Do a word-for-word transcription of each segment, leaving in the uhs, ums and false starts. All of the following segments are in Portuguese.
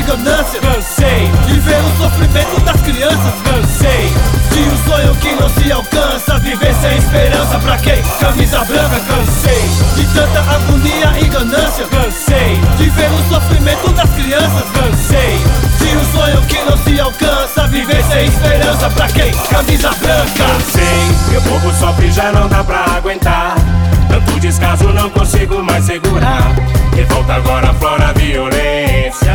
ganância. Cansei de ver o sofrimento das crianças. Cansei de um sonho que não se alcança, viver sem esperança pra quem? Camisa branca. Cansei de tanta agonia e ganância. Cansei de ver o sofrimento das crianças. Cansei de um sonho que não se alcança, viver sem esperança pra quem? Camisa branca. Cansei, meu povo sofre, já não dá pra aguentar. Tanto descaso não consigo mais segurar. Revolta agora aflora a violência,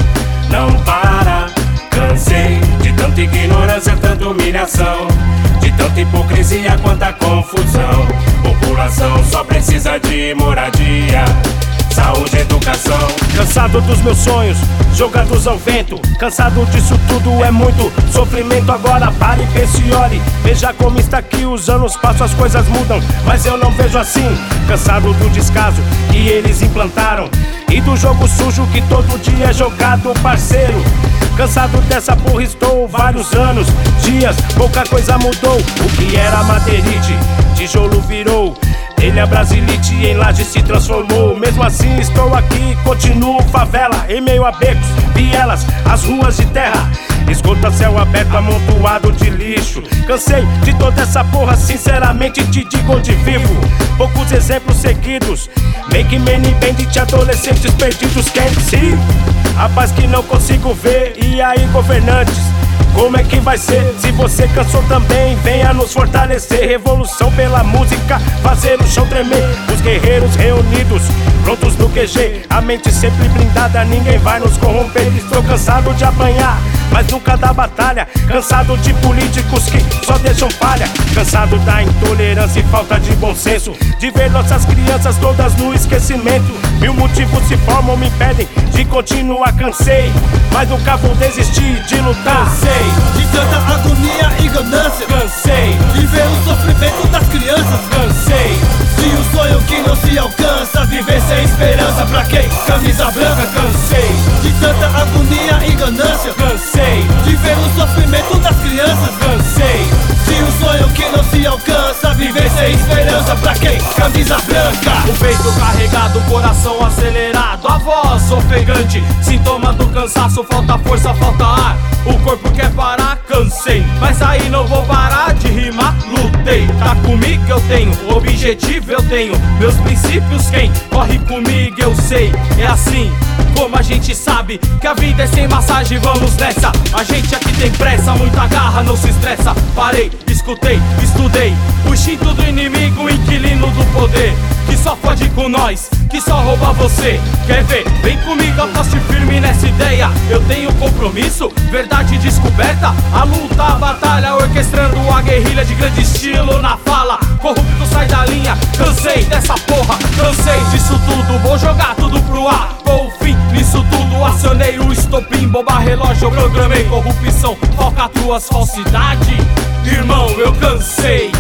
não para. Cansei de tanta ignorância, tanta humilhação, de tanta hipocrisia, quanta confusão. População só precisa de moradia, saúde e educação. Cansado dos meus sonhos, jogados ao vento. Cansado disso tudo, é muito sofrimento. Agora pare, pense e olhe, veja como está aqui. Os anos passam, as coisas mudam, mas eu não vejo assim. Cansado do descaso que eles implantaram e do jogo sujo que todo dia é jogado, parceiro. Cansado dessa porra, estou vários anos, dias, pouca coisa mudou. O que era madeirite, tijolo virou telha brasilite, em laje se transformou. Mesmo assim estou aqui, continuo favela, em meio a becos, vielas, as ruas de terra, esgoto a céu aberto, amontoado de lixo. Cansei de toda essa porra, sinceramente te digo onde vivo. Poucos exemplos seguidos, make many bandit, adolescentes perdidos. Quem se? A paz que não consigo ver. E aí, governantes, como é que vai ser? Se você cansou também, venha nos fortalecer. Revolução pela música, fazer o chão tremer. Os guerreiros reunidos, prontos no Q G, a mente sempre blindada, ninguém vai nos corromper. Estou cansado de apanhar, mas nunca da batalha. Cansado de políticos que só deixam palha. Cansado da intolerância e falta de bom senso, de ver nossas crianças todas no esquecimento. Mil motivos se formam, me impedem de continuar. Cansei, mas nunca vou desistir de lutar. Cansei de tanta agonia e ganância. Cansei de ver o sofrimento das crianças. Cansei de um sonho que não se alcança, viver sem esperança pra quem? Camisa branca. Cansei de tanta agonia e ganância. Cansei de ver o sofrimento das crianças. Cansei de um sonho que não se alcança, viver sem esperança pra quem? Camisa branca. O peito carregado, o coração acelerado, a voz ofegante, sintoma do cansaço, falta força, falta ar. O corpo quer parar, cansei, mas aí não vou parar de rimar, lutei. Tá comigo eu tenho, objetivo eu tenho, meus princípios quem corre comigo eu sei. É assim como a gente sabe que a vida é sem massagem, vamos nessa. A gente aqui tem pressa, muita garra, não se estressa. Parei, escutei, estudei o instinto do inimigo, o inquilino do poder, que só fode com nós, que só rouba você. Quer ver? Vem comigo, aposte firme nessa ideia. Eu tenho compromisso, verdade descoberta, a luta, a batalha, orquestrando a guerrilha de grande estilo na fala. Corrupto sai da linha, cansei dessa porra, cansei disso tudo, vou jogar tudo pro ar. Vou fim nisso tudo, acionei o estopim, boba relógio, eu programei corrupção, falcatruas, falsidade. Irmão, eu cansei.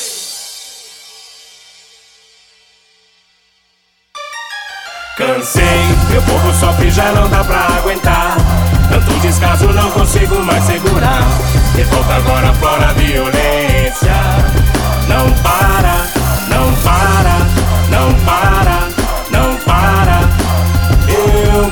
Cansei, meu povo sofre, já não dá pra aguentar. Tanto descaso não consigo mais segurar. Revolta agora aflora a violência, não para, não para, não para, não para. Eu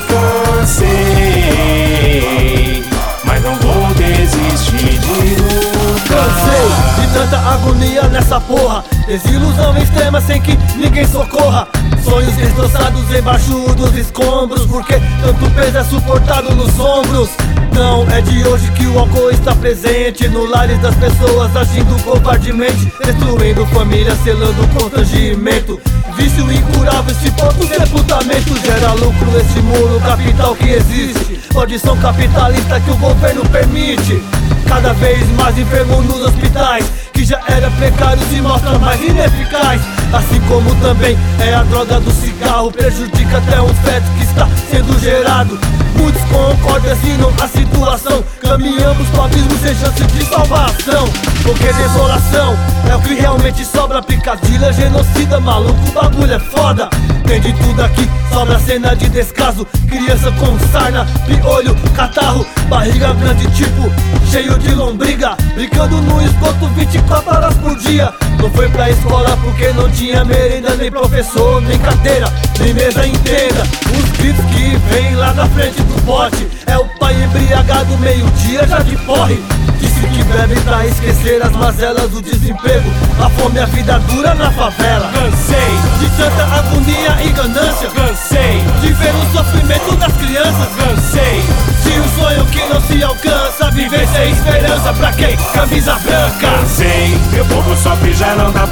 cansei, mas não vou desistir de lutar. Cansei de tanta agonia nessa porra, desilusão extrema sem que ninguém socorra. Sonhos destroçados embaixo dos escombros, porque tanto peso é suportado nos ombros. Não é de hoje que o álcool está presente no lares das pessoas, agindo covardemente, destruindo família, selando constrangimento. Vício incurável, esse ponto sepultamento gera lucro, estimula o capital que existe. Condição capitalista que o governo permite. Cada vez mais enfermo nos hospitais, que já era precário se mostra mais ineficaz. Assim como também é a droga do cigarro, prejudica até um feto que está sendo gerado. Muitos concordam, assinam a situação, caminhamos pro abismo sem chance de salvação. Porque desolação é o que realmente sobra, picadilha, genocida, maluco, o bagulho é foda. Tem de tudo aqui, sobra cena de descaso, criança com sarna, piolho, catarro, barriga grande tipo cheio de lombriga, brincando no esgoto vinte e quatro horas por dia. Não foi pra escola porque não tinha merenda, nem professor, nem cadeira, nem mesa inteira. Os gritos que vem lá da frente do pote É o pai embriagado, meio-dia já de porre. Disse que bebe pra esquecer as mazelas do desemprego, a fome e a vida dura na favela. Cansei de tanta agonia e ganância, cansei de ver o sofrimento das crianças. Cansei de um sonho que não se alcança, viver sem esperança pra quem? Camisa branca. Cansei, meu povo sofre, já não dá